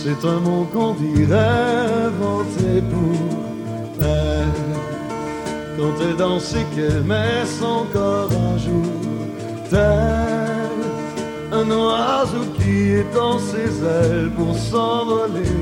C'est un mot qu'on dirait inventé pour elle. Quand elle dansait qu'elle met son corps à jour, tel un oiseau qui étend ses ailes pour s'envoler.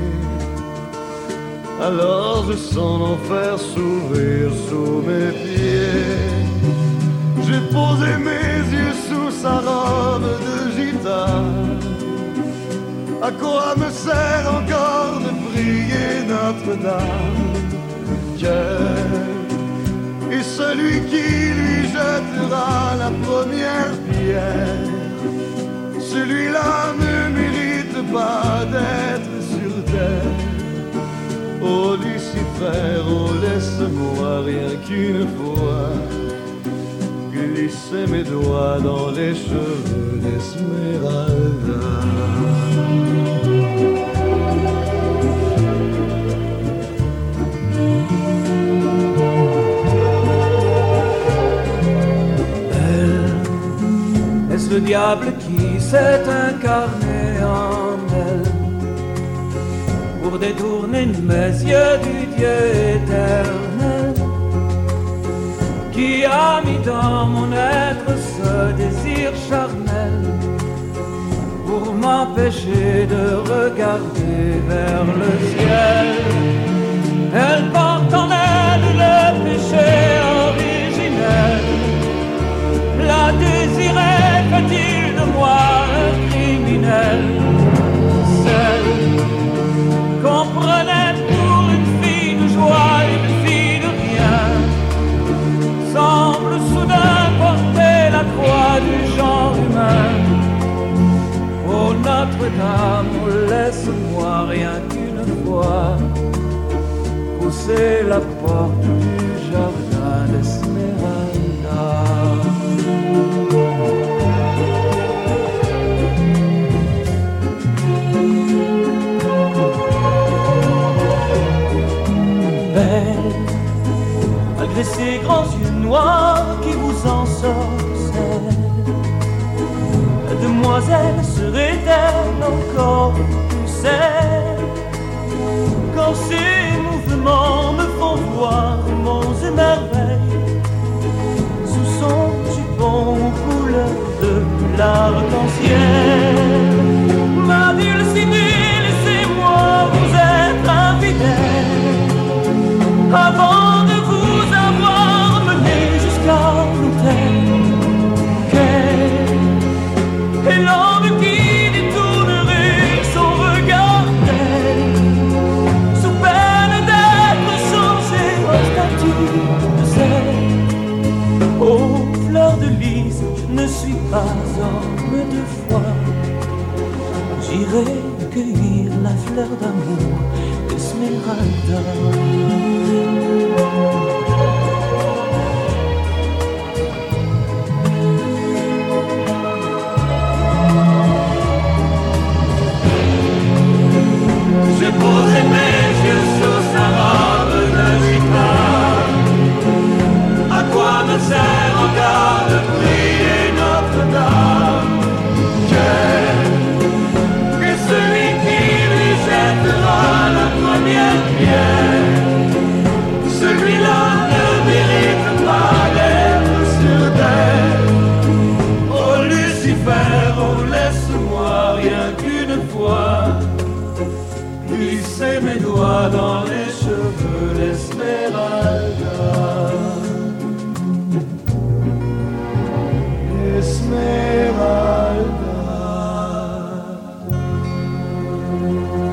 Alors je sens l'enfer s'ouvrir sous mes pieds. J'ai posé mes yeux sous sa robe de gitane. À quoi me sert encore de prier Notre-Dame? Quel est celui qui lui jettera la première pierre? Celui-là ne mérite pas d'être sur terre. Oh Lucifer, oh laisse-moi rien qu'une fois glisser mes doigts dans les cheveux d'Esmeralda. Elle, est-ce le diable qui s'est incarné en elle pour détourner mes yeux du Dieu éternel, qui a mis dans mon être ce désir charnel pour m'empêcher de regarder vers le ciel. Elle porte en elle le péché originel. La désirait, fait-il de moi un criminel? Celle qu'on prenait pour une fille de joie, une fille de rien, semble soudain porter la croix du genre humain. Oh Notre-Dame, laisse-moi rien qu'une fois pousser la porte du jardin d'Esmeralda. Malgré ces grands yeux noirs qui vous ensorcellent, la demoiselle serait-elle encore plus celle? Quand ces mouvements me font voir monts et merveilles sous son jupon couleur de l'arc-en-ciel. Ma dulcinée, laissez-moi vous être infidèle avant de vous avoir mené jusqu'à l'autel. Quel est l'homme qui détournerait son regard d'elle, sous peine d'être changé en statue de sel? Oh, fleur de lys, je ne suis pas homme de foi. J'irai cueillir la fleur d'amour d'Esmeralda. J'ai posé mes yeux sur sa robe de gitane. À quoi me sert encore de prier Notre-Dame? Quel est celui qui lui jettera la première pierre? Celui-là ne mérite pas d'être sur terre. Oh Lucifer, oh laisse-moi rien qu'une fois glisser mes doigts dans les cheveux d'Esmeralda. Esmeralda.